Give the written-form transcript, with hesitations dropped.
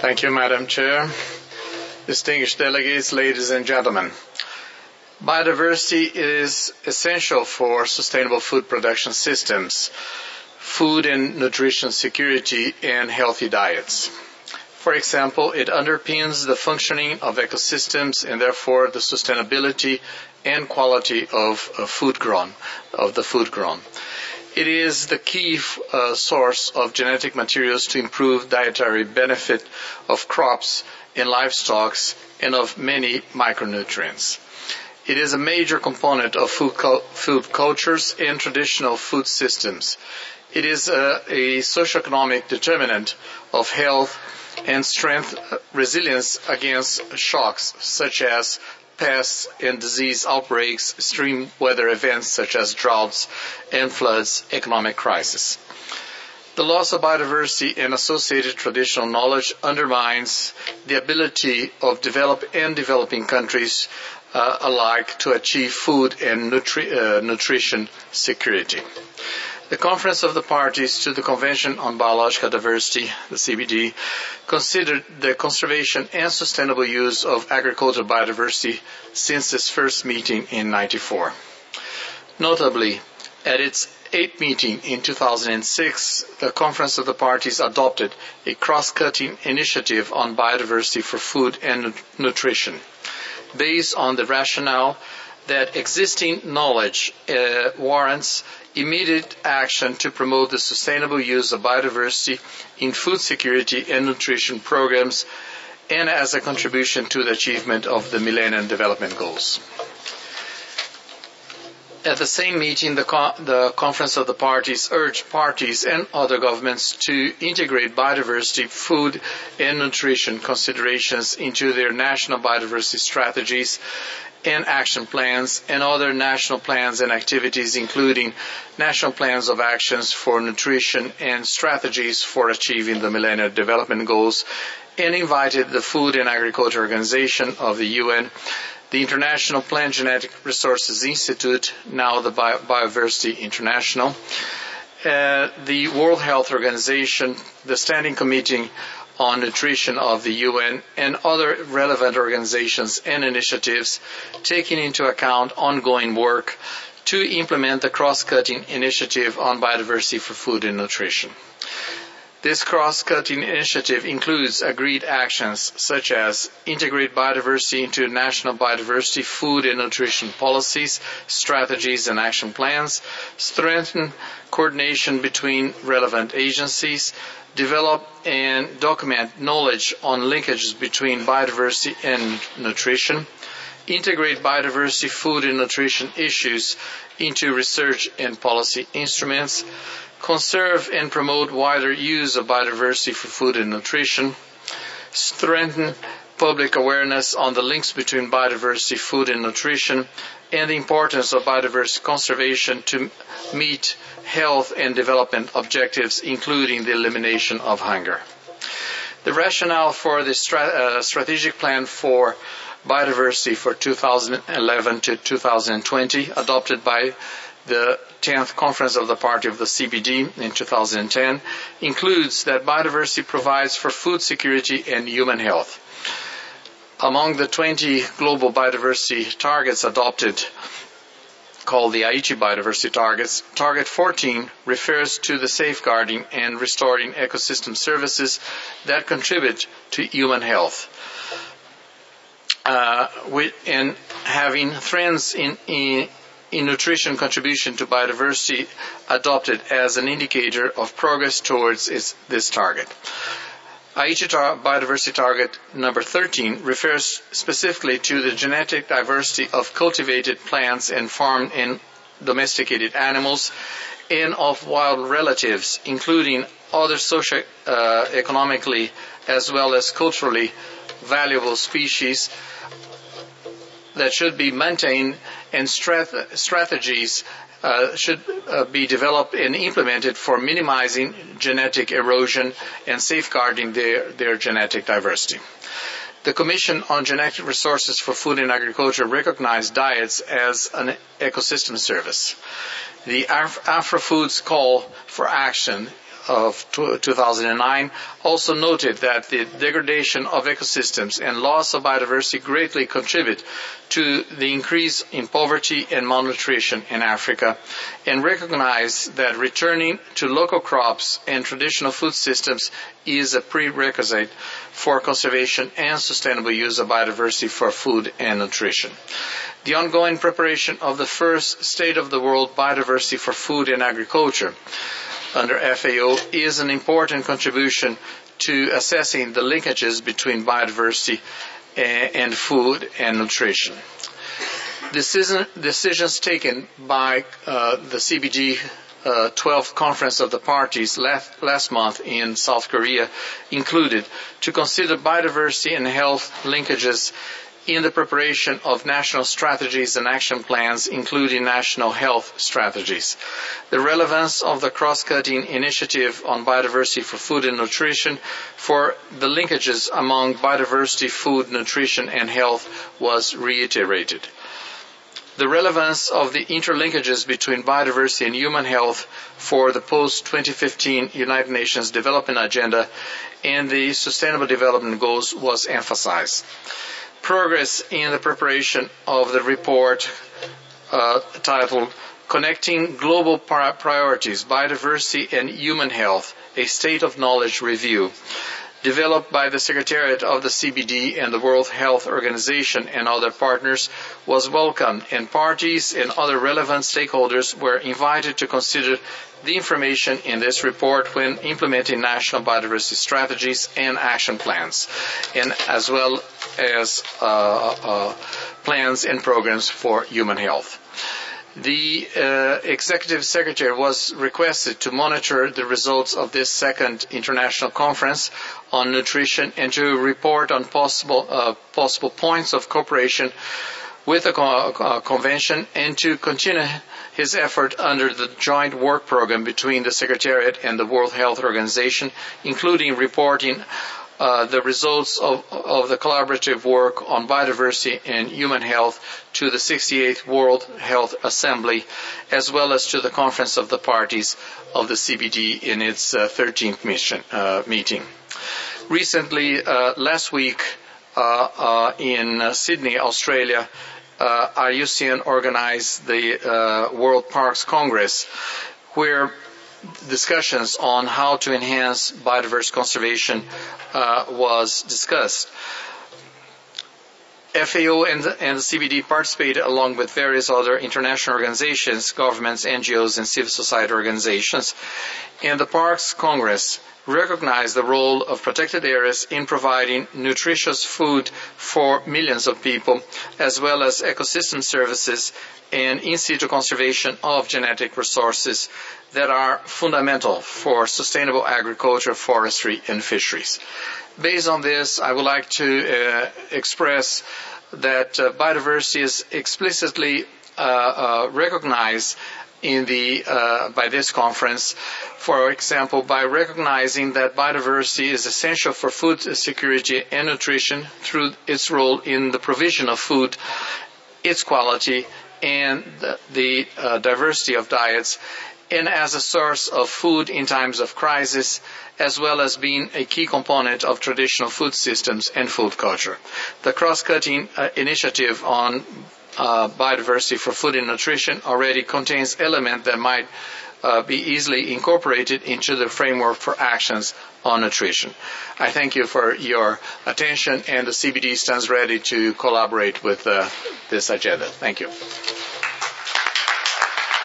Thank you, Madam Chair. Distinguished delegates, ladies and gentlemen. Biodiversity is essential for sustainable food production systems, food and nutrition security, and healthy diets. For example, it underpins the functioning of ecosystems and therefore the sustainability and quality of the food grown. It is the key source of genetic materials to improve dietary benefit of crops and livestock and of many micronutrients. It is a major component of food cultures and traditional food systems. It is a socioeconomic determinant of health and strength resilience against shocks such as pests and disease outbreaks, extreme weather events such as droughts and floods, economic crisis. The loss of biodiversity and associated traditional knowledge undermines the ability of developed and developing countries alike to achieve food and nutrition security. The Conference of the Parties to the Convention on Biological Diversity, the CBD, considered the conservation and sustainable use of agricultural biodiversity since its first meeting in 1994. Notably, at its 8th meeting in 2006, the Conference of the Parties adopted a cross-cutting initiative on biodiversity for food and nutrition, based on the rationale that existing knowledge warrants immediate action to promote the sustainable use of biodiversity in food security and nutrition programs and as a contribution to the achievement of the Millennium Development Goals. At the same meeting, the Conference of the Parties urged parties and other governments to integrate biodiversity, food, and nutrition considerations into their national biodiversity strategies and action plans and other national plans and activities, including national plans of actions for nutrition and strategies for achieving the Millennium Development Goals, and invited the Food and Agriculture Organization of the UN, the International Plant Genetic Resources Institute, now the Biodiversity International, the World Health Organization, the Standing Committee on Nutrition of the UN, and other relevant organizations and initiatives, taking into account ongoing work to implement the cross-cutting initiative on biodiversity for food and nutrition. This cross-cutting initiative includes agreed actions such as integrate biodiversity into national biodiversity, food and nutrition policies, strategies and action plans, strengthen coordination between relevant agencies, develop and document knowledge on linkages between biodiversity and nutrition, integrate biodiversity, food and nutrition issues into research and policy instruments, conserve and promote wider use of biodiversity for food and nutrition, strengthen public awareness on the links between biodiversity, food and nutrition, and the importance of biodiversity conservation to meet health and development objectives, including the elimination of hunger. The rationale for the strategic plan for biodiversity for 2011 to 2020, adopted by the 10th Conference of the Party of the CBD in 2010, includes that biodiversity provides for food security and human health. Among the 20 global biodiversity targets adopted, called the Aichi Biodiversity Targets, Target 14 refers to the safeguarding and restoring ecosystem services that contribute to human health. And having trends in nutrition contribution to biodiversity adopted as an indicator of progress towards this target. Aichi Biodiversity Target number 13 refers specifically to the genetic diversity of cultivated plants and farmed and domesticated animals and of wild relatives, including other socio-economically as well as culturally valuable species that should be maintained, and strategies should be developed and implemented for minimizing genetic erosion and safeguarding their genetic diversity. The Commission on Genetic Resources for Food and Agriculture recognized diets as an ecosystem service. The AfriFood's call for action of 2009 also noted that the degradation of ecosystems and loss of biodiversity greatly contribute to the increase in poverty and malnutrition in Africa, and recognized that returning to local crops and traditional food systems is a prerequisite for conservation and sustainable use of biodiversity for food and nutrition. The ongoing preparation of the first State of the World Biodiversity for Food and Agriculture under FAO is an important contribution to assessing the linkages between biodiversity and food and nutrition. Decisions taken by the CBD 12th Conference of the Parties last month in South Korea included to consider biodiversity and health linkages in the preparation of national strategies and action plans, including national health strategies. The relevance of the cross-cutting initiative on biodiversity for food and nutrition for the linkages among biodiversity, food, nutrition, and health was reiterated. The relevance of the interlinkages between biodiversity and human health for the post-2015 United Nations Development Agenda and the Sustainable Development Goals was emphasized. Progress in the preparation of the report titled Connecting Global Priorities, Biodiversity and Human Health, a State of Knowledge Review, developed by the Secretariat of the CBD and the World Health Organization and other partners, was welcomed, and parties and other relevant stakeholders were invited to consider the information in this report when implementing national biodiversity strategies and action plans, and as well as plans and programs for human health. The Executive Secretary was requested to monitor the results of this second international conference on nutrition and to report on possible points of cooperation with the convention, and to continue his effort under the joint work program between the Secretariat and the World Health Organization, including reporting the results of the collaborative work on biodiversity and human health to the 68th World Health Assembly, as well as to the Conference of the Parties of the CBD in its 13th meeting. Recently, last week in Sydney, Australia, IUCN organized the World Parks Congress, where discussions on how to enhance biodiversity conservation was discussed. FAO and the CBD participated along with various other international organizations, governments, NGOs, and civil society organizations. And the Parks Congress recognized the role of protected areas in providing nutritious food for millions of people, as well as ecosystem services and in situ conservation of genetic resources that are fundamental for sustainable agriculture, forestry, and fisheries. Based on this, I would like to express that biodiversity is explicitly recognized by this conference, for example, by recognizing that biodiversity is essential for food security and nutrition through its role in the provision of food, its quality, and the diversity of diets, and as a source of food in times of crisis, as well as being a key component of traditional food systems and food culture. The cross-cutting initiative on biodiversity for food and nutrition already contains elements that might be easily incorporated into the framework for actions on nutrition. I thank you for your attention, and the CBD stands ready to collaborate with this agenda. Thank you.